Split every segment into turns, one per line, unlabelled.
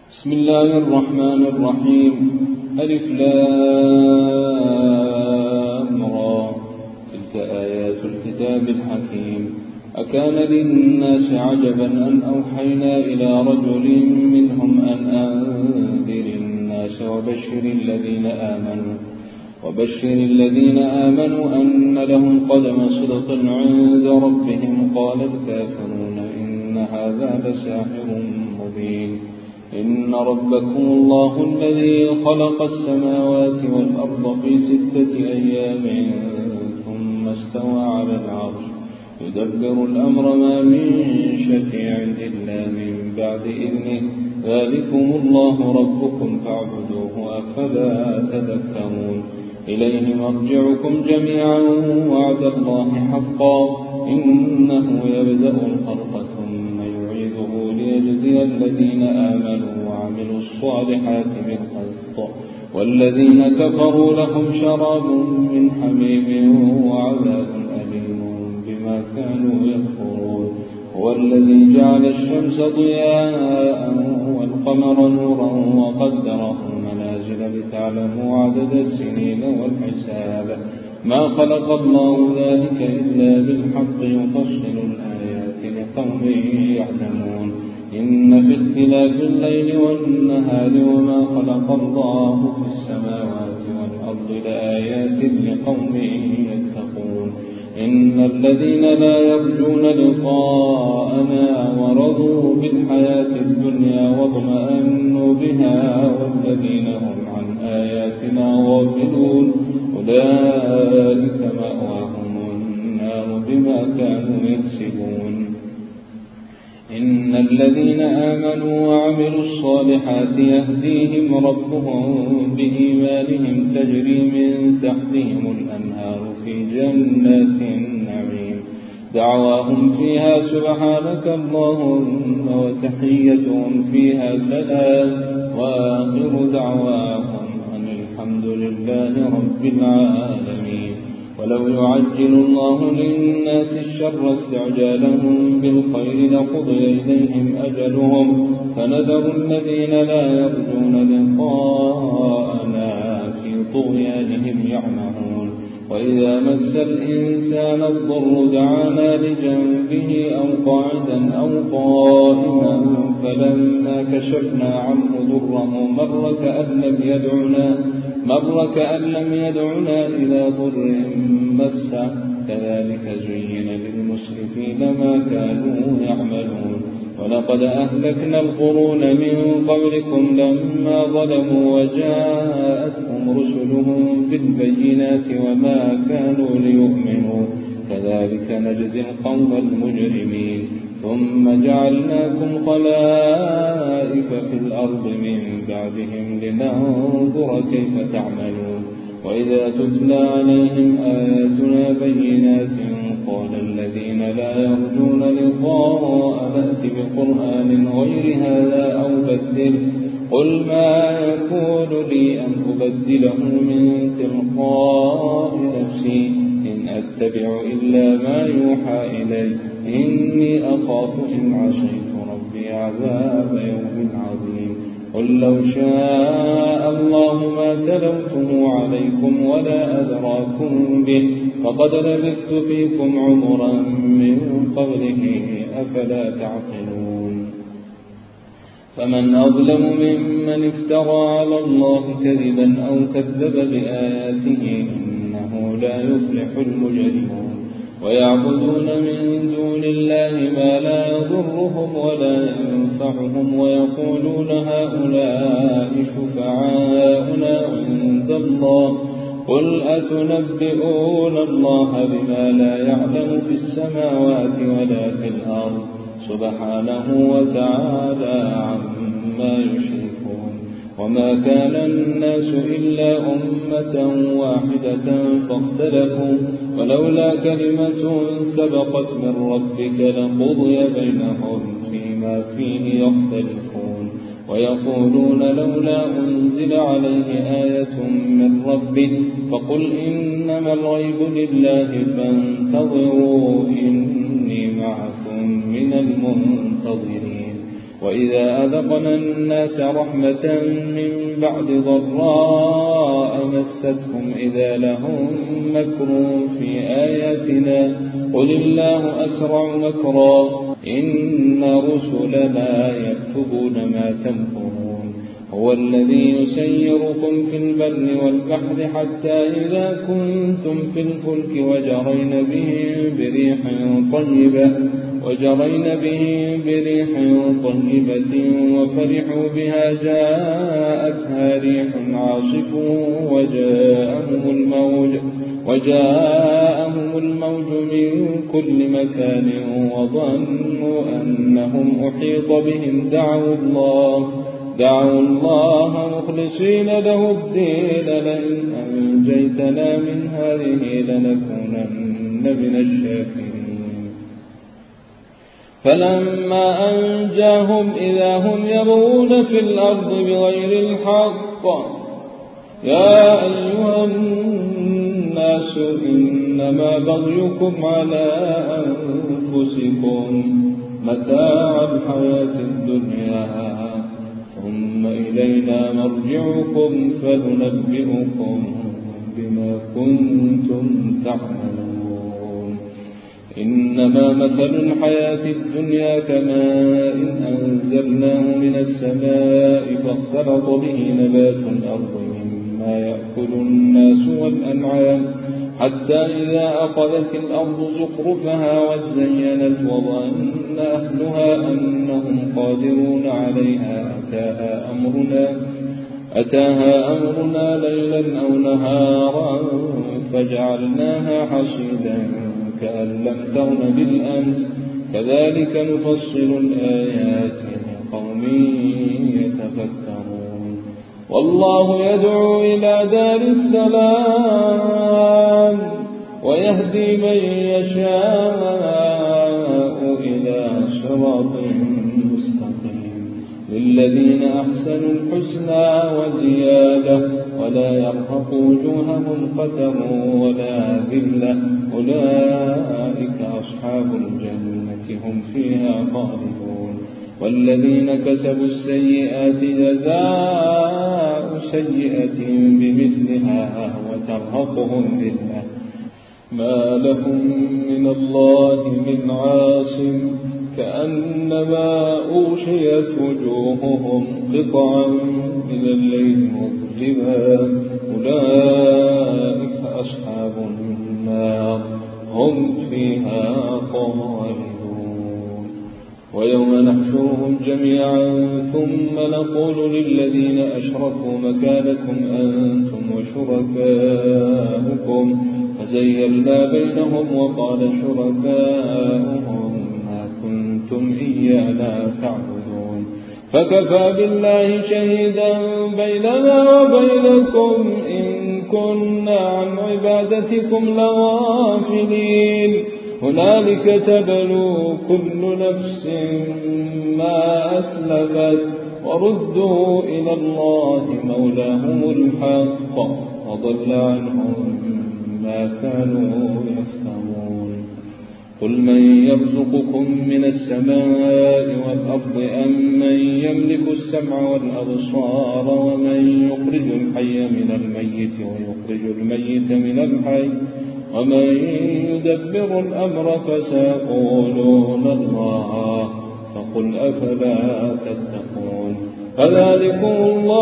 بسم الله الرحمن الرحيم. ألف لام را. تلك آيات الكتاب الحكيم. أكان للناس عجبا أن أوحينا إلى رجل منهم أن أنذر الناس وبشر الذين آمنوا أن لهم قدم صدق عند ربهم. قال الكافرون إن هذا لساحر مبين. إن ربكم الله الذي خلق السماوات والأرض في 6 أيام ثم استوى على العرش يدبر الأمر ما من شفيع إلا من بعد إذنه ذلكم الله ربكم فاعبدوه أفلا تذكرون. إليه مرجعكم جميعا وعد الله حقا إنه يبدأ الخلق ثم يعيده ليجزي الذين آمنوا وعملوا الصالحات بالقسط والذين كفروا لهم شراب من حميم وعذاب أليم بما كانوا يكفرون. هو الذي جعل الشمس ضياء والقمر نورا وقدره منازل لتعلموا عدد السنين والحساب ما خلق الله ذلك إلا بالحق يفصل الآيات لقوم يعلمون. إن في اختلاف الليل والنهار وما خلق الله في السماوات والأرض لآيات لقوم يتقون. إن الذين لا يرجون لقاءنا ورضوا بالحياة الدنيا واطمأنوا بها والذين هم عن آياتنا غافلون أولئك مأواهم النار بما كانوا يكسبون. إن الذين آمنوا وعملوا الصالحات يهديهم ربهم بإيمانهم تجري من تحتهم الأنهار في جنات النعيم دعواهم فيها سبحانك اللهم وتحيتهم فيها سلام وآخر دعواهم أن الحمد لله رب العالمين. ولو يعجل الله للناس الشر استعجالهم بالخير لقضي إليهم أجلهم فنذر الذين لا يرجون لقاءنا في طغيانهم يعمهون. وإذا مس الإنسان الضر دعانا لجنبه أو قاعدا أو قائما فلما كشفنا عنه ضره مر كأن لم يدعنا إلى ضر مسه كذلك زين للمسرفين ما كانوا يعملون. ولقد أهلكنا القرون من قبلكم لما ظلموا وجاءتهم رسلهم بالبينات وما كانوا ليؤمنوا كذلك نجزي القوم المجرمين. ثم جعلناكم خلائف في الأرض من بعدهم لننظر كيف تعملون. وإذا تتلى عليهم آياتنا بينات قال الذين لا يرجون لقاء نأت بقرآن غير هذا أو بدله قل ما يكون لي أن أبدله من تلقاء نفسي إن أتبع إلا ما يوحى إلي إني أخاف إن عصيت ربي عذاب يوم عظيم. قل لو شاء الله ما تلوته عليكم ولا أدراكم به فقد لبثت فيكم عمرا من قبله أفلا تعقلون. فمن أظلم ممن افترى على الله كذبا أو كذب بآياته إنه لا يفلح المجرمون. ويعبدون من دون الله ما لا يضرهم ولا ينفعهم ويقولون هؤلاء شفعاؤنا عند الله قل أتنبئون الله بما لا يعلم في السماوات ولا في الأرض سبحانه وتعالى عما يشركون. وما كان الناس إلا أمة واحدة فاختلفوا ولولا كلمة سبقت من ربك لقضي بينهم فيما فيه يختلفون. ويقولون لولا أنزل عليه آية من ربه فقل إنما الغيب لله فانتظروا إني معكم من المنتظرين. وإذا أذقنا الناس رحمة من بعد ضراء مستهم إذا لهم مكر في آياتنا قل الله أسرع مكرا إن رسلنا يكتبون ما تمكرون هو الذي يسيركم في البر والبحر حتى إذا كنتم في الفلك وجرين به بريح طيبة وفرحوا بها جاءتها ريح عاصف وجاءهم الموج من كل مكان وظنوا أنهم أحيط بهم دعوا الله مخلصين له الدين لئن أنجيتنا من هذه لنكونن من الشاكرين فلما أنجاهم إذا هم يبغون في الأرض بغير الحق يا أيها الناس إنما بغيكم على أنفسكم متاع الحياة الدنيا ثم إلينا مرجعكم فننبئكم بما كنتم تعملون إنما مثل الحياة الدنيا كماء أنزلناه من السماء فاختلط به نبات الأرض مما يأكل الناس والأنعام حتى إذا أخذت الأرض زخرفها وزينت وظن أهلها أنهم قادرون عليها أتاها أمرنا ليلا أو نهارا فجعلناها حصيدا كأن لم تغن بالأمس كذلك نفصل الآيات لقوم يتفكرون والله يدعو إلى دار السلام ويهدي من يشاء إلى صراط مستقيم للذين أحسنوا الحسنى وزيادة ولا يرهق وجوههم قتر ولا ذلة أولئك أصحاب الجنة هم فيها خالدون والذين كسبوا السيئات جزاء سيئة بمثلها وترهقهم ذلة ما لهم من الله من عاصم كأنما أغشيت وجوههم قطعا من الليل مظلما أولئك أصحاب النار هم فيها خالدون ويوم نحشرهم جميعا ثم نقول للذين أشركوا مكانكم أنتم وشركاؤكم فزيّلنا بينهم وقال شركاؤهم ما كنتم إيانا تعبدون فكفى بالله شهيدا بيننا وبينكم إن كنا عن عبادتكم لغافلين هنالك تبلو كل نفس ما أسلفت وردوا إلى الله مولاهم الحق وضل عنهم ما كانوا يفترون قل من يرزقكم من السماء والأرض أم من يملك السمع والأبصار ومن يخرج الحي من الميت ويخرج الميت من الحي ومن يدبر الأمر فسيقولون الله فقل أفلا تتقون فذلكم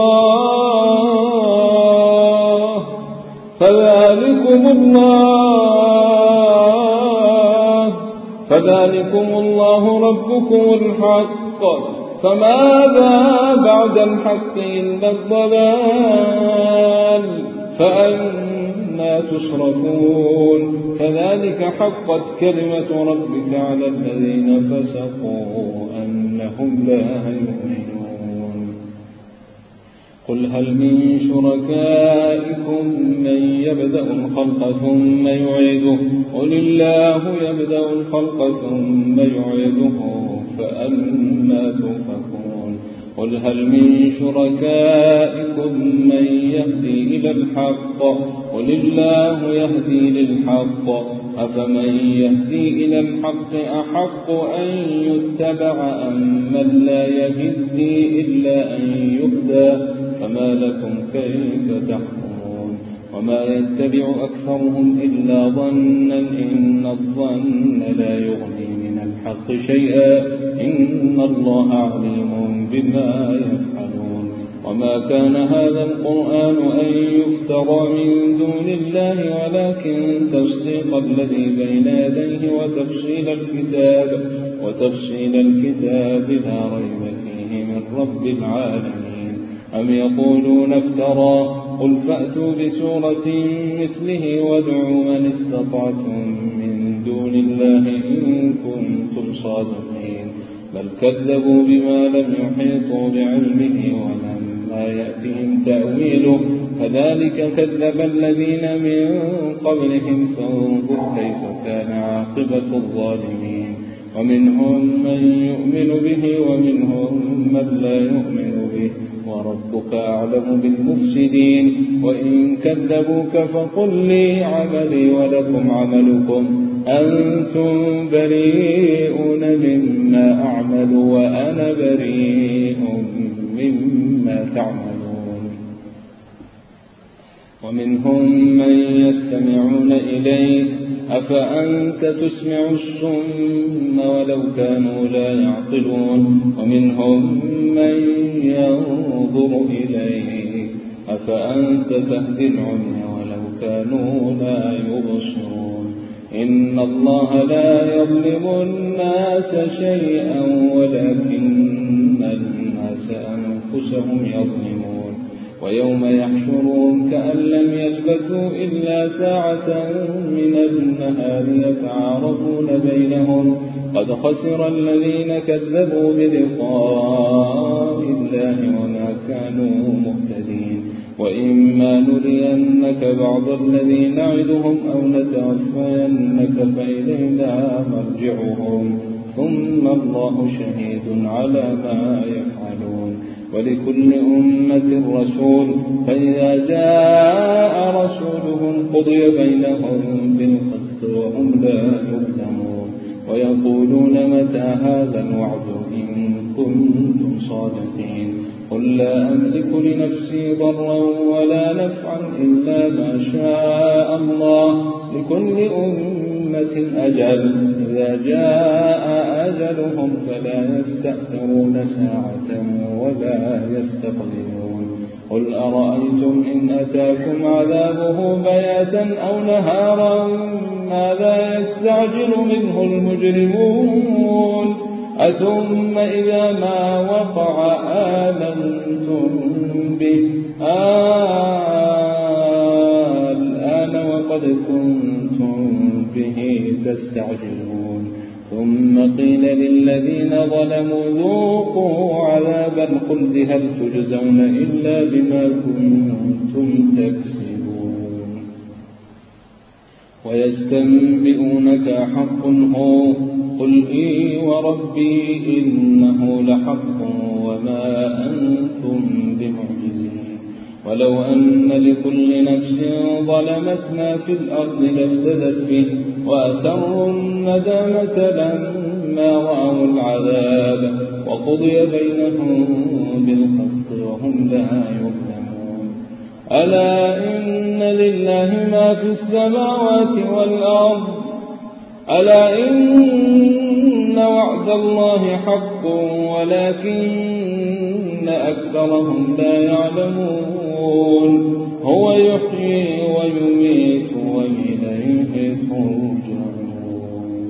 الله ربكم الحق فماذا بعد الحق إلا الضلال فأنا تصرفون كذلك حقت كلمة ربك على الذين فسقوا أنهم لا يؤمنون قل هل من شركائكم من يبدأ الخلق ثم يعيده قل الله يبدأ الخلق ثم يعيده فأنا تؤفكون قل هل من شركائكم من يهدي إلى الحق قل الله يهدي للحق أفمن يهدي إلى الحق أحق أن يتبع أم من لا يهدي إلا أن يهدى فما لكم كيف تحكمون وما يتبع أكثرهم إلا ظنا إن الظن لا يغني من الحق شيئا إن الله عليم بما يفعلون وما كان هذا القرآن أن يفترى من دون الله ولكن تصديق الذي بين يديه وتفصيل الكتاب لا ريب فيه من رب العالمين أم يقولون افترى قل فأتوا بسورة مثله وادعوا من استطعتم من دون الله إن كنتم صادقين بل كذبوا بما لم يحيطوا بعلمه ولما يأتهم تأويله كذلك كذب الذين من قبلهم فانظر كيف كان عاقبة الظالمين ومنهم من يؤمن به ومنهم من لا يؤمن به وربك أعلم بالمفسدين وإن كذبوك فقل لي عملي ولكم عملكم أنتم بريئون مما أعمل وأنا بريء مما تعملون ومنهم من يستمعون إليك أفأنت تسمع الصم ولو كانوا لا يعقلون ومنهم من ينظر إليك أفأنت تهدي العمي ولو كانوا لا يبصرون إن الله لا يظلم الناس شيئا ولكن الناس أنفسهم يظلمون ويوم يحشرون كأن لم يلبثوا إلا ساعة من النهار يتعارفون بينهم قد خسر الذين كذبوا بلقاء الله وما كانوا مهتدين وإما نرينك بعض الذي نعدهم أو نتوفينك فإلينا مرجعهم ثم الله شهيد على ما يفعلون ولكل أمة رسول فإذا جاء رسولهم قضي بينهم بالقسط وهم لا يظلمون ويقولون متى هذا الوعد إن كنتم صادقين قل لا أملك لنفسي ضرا ولا نفعا إلا ما شاء الله لكل أمة أجل إذا جاء أجلهم فلا يستأخرون ساعة ولا يستقدمون قل أرأيتم إن أتاكم عذابه بياتا أو نهارا ماذا يستعجل منه المجرمون أثم إذا ما وقع آمنتم به الآن وقد كنتم به تستعجلون ثم قيل للذين ظلموا ذوقوا عذاب الخلد هل تجزون إلا بما كنتم تكسبون ويستنبئونك حق هو قل إي وربي إنه لحق وما أنتم بمعجزين ولو أن لكل نفس ظلمت ما في الأرض لافتدت به وأسروا الندامة لما رأوا العذاب وقضي بينهم بالقسط وهم لا يظلمون ألا إن لله ما في السماوات والأرض ألا إن وعد الله حق ولكن أكثرهم لا يعلمون هو يحيي ويميت وإليه ترجعون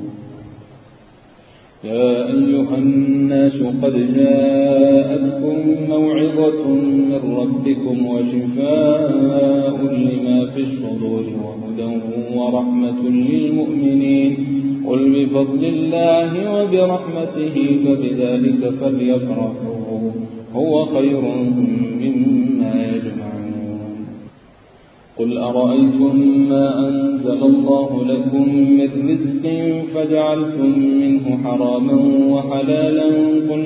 يا أيها الناس قد جاءتكم موعظة من ربكم وشفاء لما في الصدور وهدى ورحمة للمؤمنين قل بفضل الله وبرحمته فبذلك فليفرحوا هو خير مما يجمعون قل أرأيتم ما أنزل الله لكم من رزق فجعلتم منه حراما وحلالا قل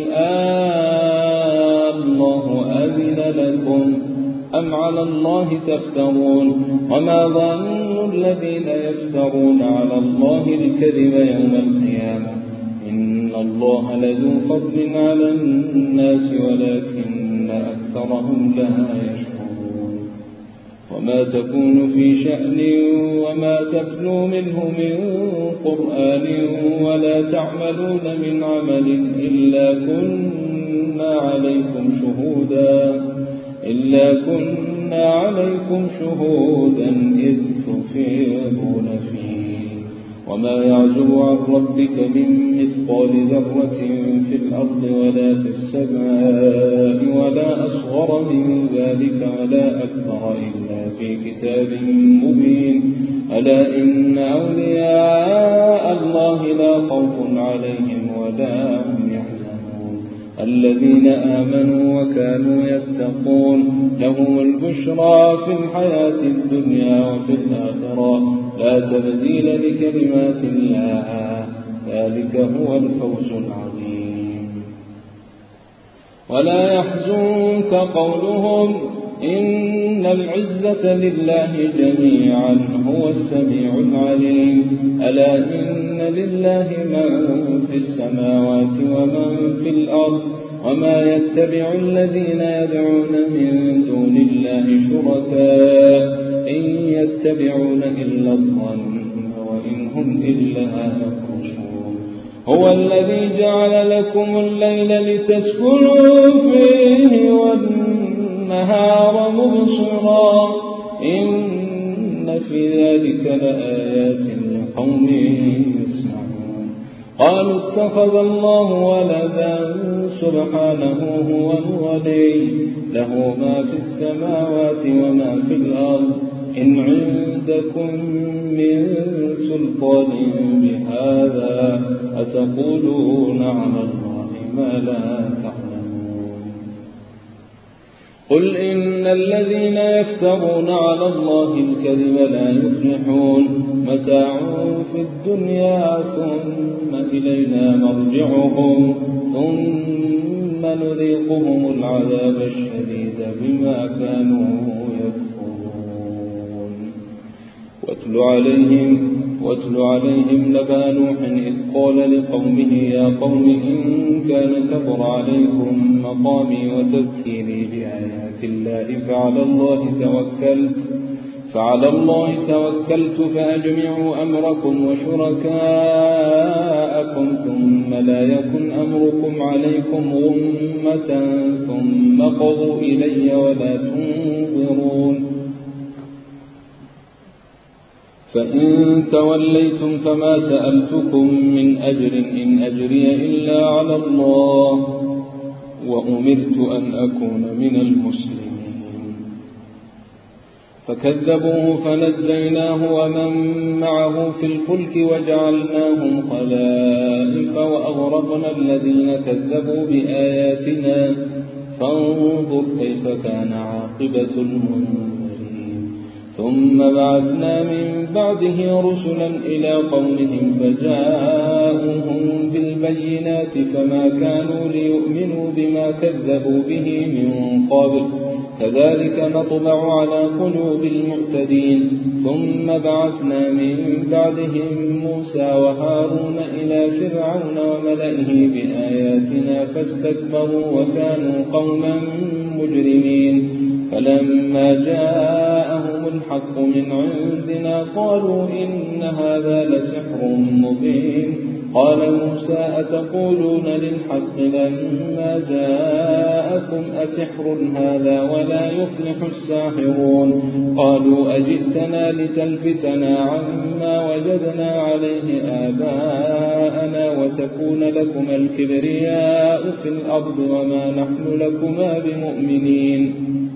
الله أذن لكم أم على الله تفترون وما ظن الذين يفترون على الله الكذب يوم القيامة إن الله لذو فضل على الناس ولكن أكثرهم لا يشكرون وما تكون في شأن وما تتلو منه من قرآن ولا تعملون من عمل إلا كنا عليكم شهودا إذ تفيضون فيه وما يعزب عن ربك من مثقال ذرة في الأرض ولا في السماء ولا أصغر من ذلك ولا أكبر إلا في كتاب مبين ألا إن أولياء الله لا خوف عليهم ولا هم يحزنون الذين آمنوا وكانوا يتقون لهم البشرى في الحياة الدنيا وفي الآخرة لا تبديل لكلمات الله ذلك هو الفوز العظيم ولا يحزنك قولهم إن العزة لله جميعا هو السميع العليم ألا إن لله من في السماوات ومن في الأرض وما يتبع الذين يدعون من دون الله شركاء إن يتبعون إلا الظن وإن هم إلا يخرصون هو الذي جعل لكم الليل لتسكنوا فيه والنهار مبصرا إن في ذلك لآيات لقوم يسمعون قالوا اتخذ الله ولدا سبحانه هو الولي له ما في السماوات وما في الأرض إن عندكم من سلطان بهذا أتقولون على الله ما لا تعلمون قل إن الذين يفترون على الله الكذب لا يفلحون متاع في الدنيا ثم إلينا مرجعهم ثم نذيقهم العذاب الشديد بما كانوا يكفرون واتل عليهم نبأ نوح إذ قال لقومه يا قوم إن كان كبر عليكم مقامي وتذكيري بآيات الله فعلى الله توكلت فأجمعوا أمركم وشركاءكم ثم لا يكن أمركم عليكم غمة ثم قضوا إلي ولا تنظرون فإن توليتم فما سألتكم من أجر إن أجري إلا على الله وأمرت أن أكون من المسلمين فكذبوه فنجيناه ومن معه في الفلك وجعلناهم خلائف وأغرقنا الذين كذبوا بآياتنا فانظر كيف كان عاقبة المنذرين ثم بعثنا من بعده رسلا إلى قومهم فجاءوهم بالبينات فما كانوا ليؤمنوا بما كذبوا به من قبل كذلك نطبع على قلوب المعتدين ثم بعثنا من بعدهم موسى وهارون إلى فرعون وملئه بآياتنا فاستكبروا وكانوا قوما مجرمين فلما جاءهم الحق من عندنا قالوا إن هذا لسحر مبين قال موسى أتقولون للحق لما جاءكم أسحر هذا ولا يفلح الساحرون قالوا أجئتنا لتلفتنا عما وجدنا عليه آباءنا وتكون لكما الكبرياء في الأرض وما نحن لكما بمؤمنين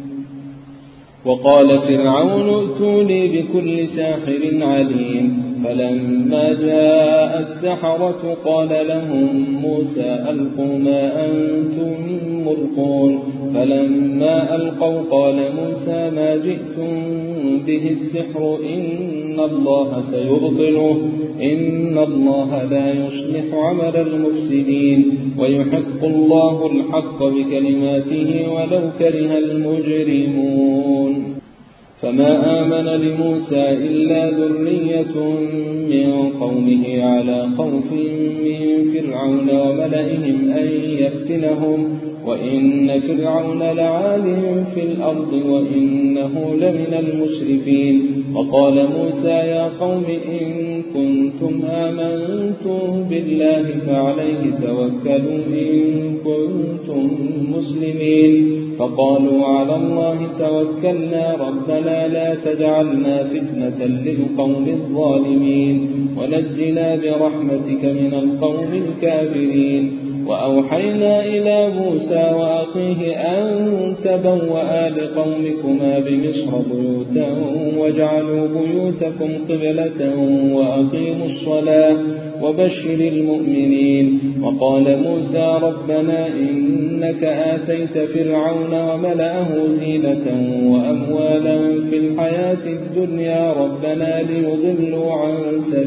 وقال فرعون ائتوني بكل ساحر عليم فلما جاء السحرة قال لهم موسى ألقوا ما أنتم ملقون فلما ألقوا قال موسى ما جئتم به السحر إن الله سيبطله إن الله لا يصلح عمل المفسدين ويحق الله الحق بكلماته ولو كره المجرمون فما آمن لموسى إلا ذرية من قومه على خوف من فرعون وملئهم أن يفتنهم وإن فرعون لعال في الأرض وإنه لمن المسرفين. وقال موسى يا قوم إن كنتم آمنتم بالله فعليه توكلوا إن كنتم مسلمين. فقالوا على الله توكلنا ربنا لا تجعلنا فتنة للقوم الظالمين ونجنا برحمتك من القوم الكافرين. وأوحينا إلى موسى وأخيه أن تبوأ لقومكما بمصر بيوتا واجعلوا بيوتكم قبلة وأقيموا الصلاة وبشر المؤمنين. وقال موسى ربنا إنك آتيت فرعون وملأه زينة وأموالا في الحياة الدنيا ربنا ليضلوا عن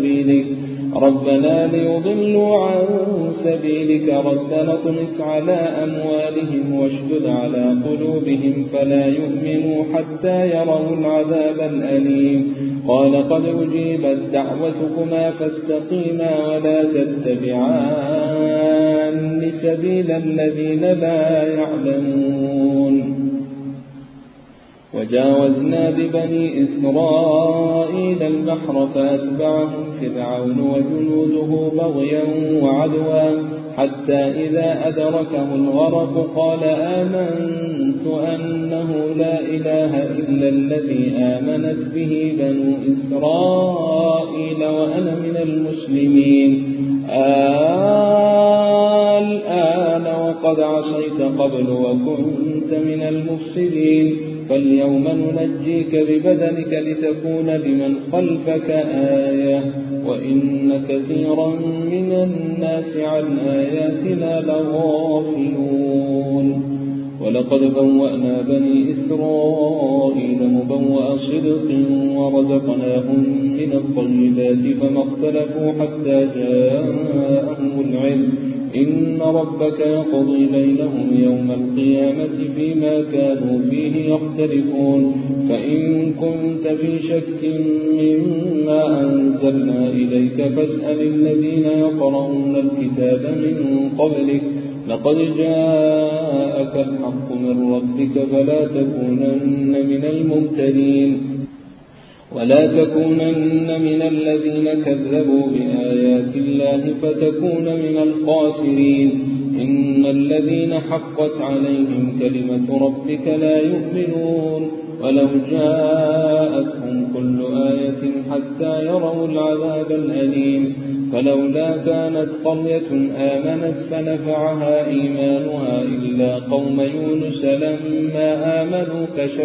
سبيلك ربنا اطمس على أموالهم واشدد على قلوبهم فلا يؤمنوا حتى يروا العذاب الأليم. قال قد أجيبت دعوتكما فاستقيما ولا تتبعان سبيل الذين لا يعلمون. وجاوزنا ببني إسرائيل البحر فأتبعهم فرعون وجنوده بغيا وعدوا حتى إذا أدركه الغرق قال آمنت أنه لا إله إلا الذي آمنت به بنو إسرائيل وأنا من المسلمين. الآن وقد عصيت قبل وكنت من المفسدين فاليوم ننجيك ببدنك لتكون لمن خلفك آية وإن كثيرا من الناس عن آياتنا لغافلون. ولقد بوأنا بني إسرائيل مبوأ صدق ورزقناهم من الطيبات فما اختلفوا حتى جاءهم العلم إن ربك يقضي بينهم يوم القيامة فيما كانوا فيه يختلفون. فإن كنت في شك مما أنزلنا إليك فاسأل الذين يقرؤون الكتاب من قبلك لقد جاءك الحق من ربك فلا تكونن من الممترين ولا تكونن من الذين كذبوا بآيات الله فتكون من الخاسرين. إن الذين حقت عليهم كلمة ربك لا يؤمنون ولو جاءتهم كل آية حتى يروا العذاب الأليم. فلولا كانت قرية آمنت فنفعها إيمانها إلا قوم يونس لما آمنوا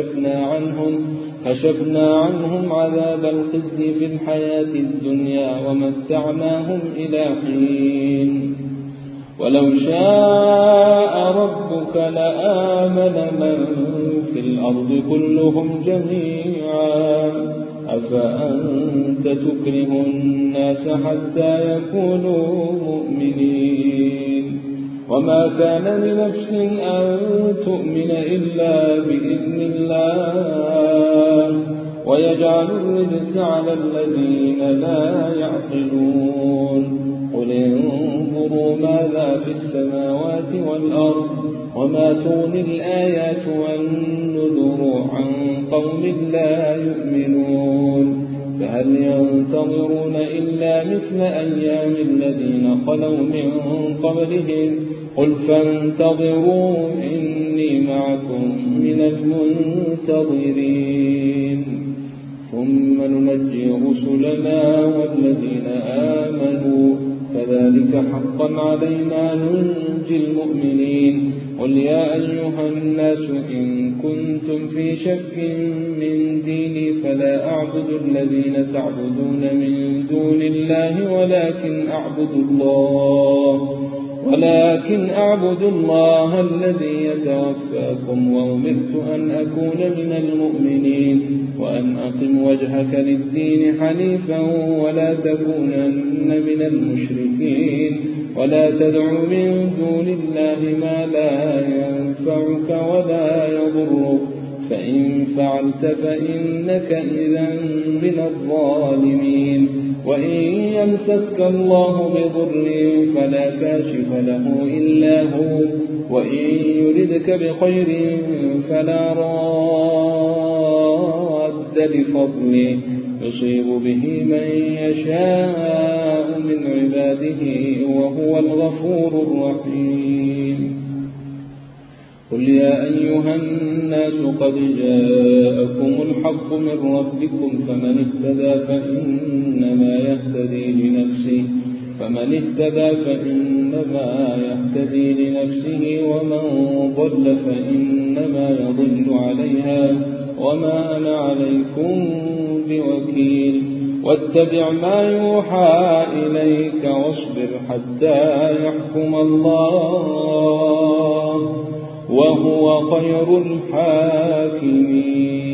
كشفنا عنهم عذاب الخزي في الحياة الدنيا ومتعناهم إلى حين. ولو شاء ربك لآمن من في الأرض كلهم جميعا أفأنت تكره الناس حتى يكونوا مؤمنين. وما كان لنفس أن تؤمن إلا بإذن الله ويجعل الرجس على الذين لا يعقلون. قل انظروا ماذا في السماوات والأرض وما تغني الآيات والنذر عن قوم لا يؤمنون. فهل ينتظرون إلا مثل أيام الذين خلوا من قبلهم قل فانتظروا إني معكم من المنتظرين. ثم ننجي رسلنا والذين آمنوا كذلك حقا علينا ننجي المؤمنين. قل يا أيها الناس إن كنتم في شك من ديني فلا أعبد الذين تعبدون من دون الله ولكن أعبد الله الذي يتوفاكم وأمرت أن أكون من المؤمنين وأن أقم وجهك للدين حنيفا ولا تكونن من المشركين ولا تدع من دون الله ما لا ينفعك ولا يضرك فإن فعلت فإنك إذا من الظالمين وإن يمسسك الله بضر فلا كاشف له إلا هو وإن يردك بخير فلا راد لفضله يصيب به من يشاء من عباده وهو الغفور الرحيم قل يا أيها الناس قد جاءكم الحق من ربكم فمن اهتدى فإنما يهتدي لنفسه ومن ضل فإنما يضل عليها وما أنا عليكم بوكيل واتبع ما يوحى إليك واصبر حتى يحكم الله وهو خير الحاكمين